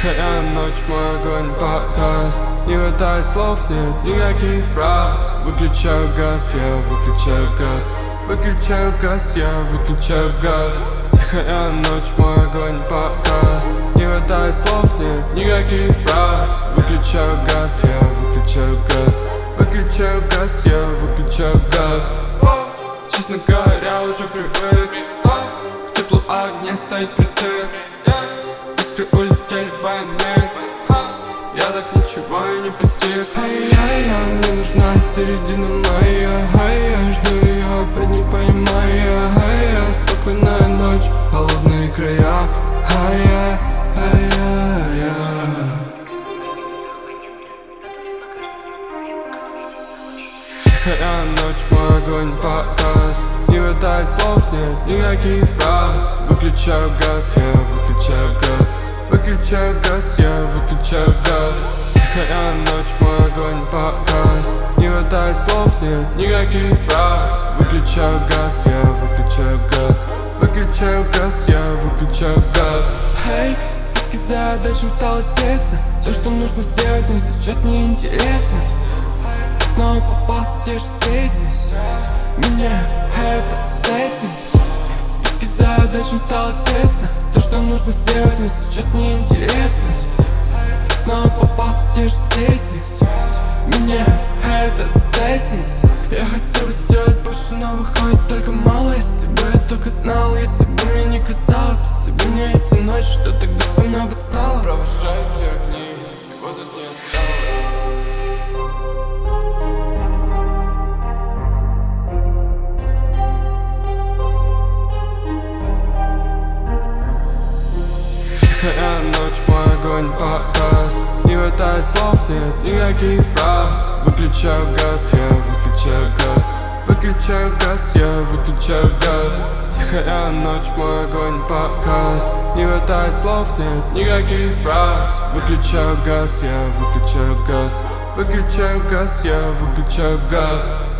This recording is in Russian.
Тихая ночь, мой огонь погас. Не хватает слов, нет никаких фраз. Выключаю газ, я выключаю газ. Выключаю газ, я выключаю газ. Тихая ночь, мой огонь погас. Не хватает слов, нет никаких фраз. Выключаю газ, я выключаю газ. Выключаю газ, я выключаю газ. Честно говоря, уже привык. К теплу огня стоит притык. Искры улетели в войны. Я так ничего и не постиг. Мне нужна середина моя. Я жду ее, опять не понимая. Спокойная ночь, холодные края. Тихая ночь, мой огонь погас. Не хватает слов, нет никаких фраз. Выключаю газ, я выключаю газ. Выключаю газ, я выключаю газ. Тихая ночь, мой огонь погас. Не хватает слов, нет никаких фраз. Выключаю газ, я выключаю газ. Выключаю газ, я выключаю газ. Списки задачам стало тесно. Все, что нужно сделать, мне сейчас не интересно. Снова попался в те же сети. Меня это с этим. Списки задачам стало тесно. То, что нужно сделать, мне сейчас не интересно. Снова попался в те же сети. Меня это с этим. Я хотел бы сделать больше, но выходит только мало. Если бы я только знал, если бы мне не казалось. Если бы не эти ночи, что тогда со мной бы стало? Провожайте огни, ничего тут не осталось. Тихая ночь, мой огонь погас. Не хватает слов, нет никаких фраз. Выключаю газ, я выключаю газ. Выключаю газ, я выключаю газ. Тихая ночь, мой огонь погас. Не хватает слов, нет никаких фраз. Выключаю газ, я выключаю газ. Выключаю газ, я выключаю газ.